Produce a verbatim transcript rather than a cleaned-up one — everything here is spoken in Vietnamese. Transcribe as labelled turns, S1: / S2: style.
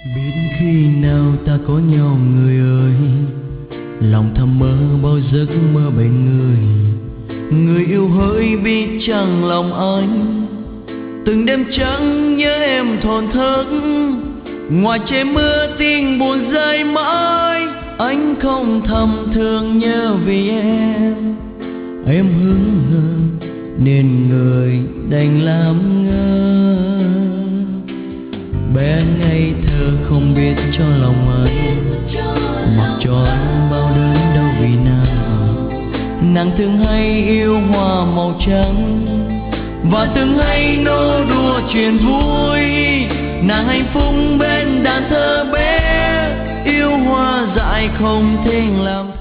S1: Biết khi nào ta có nhau người ơi, lòng thầm mơ bao giấc mơ bên người. Người yêu hỡi biết chẳng lòng anh, từng đêm trắng nhớ em thổn thức. Ngoài trời mưa tình buồn rơi mãi, anh không thầm thương nhớ vì em. Em hững hờ nên người đành làm ngơ, bé ngây thơ không biết cho lòng anh, mặc cho anh bao đớn đau vì nàng. Nàng thường hay yêu hoa màu trắng và thường hay nô đùa chuyện vui. Nàng hạnh phúc bên đàn thơ bé, yêu hoa dại không thể làm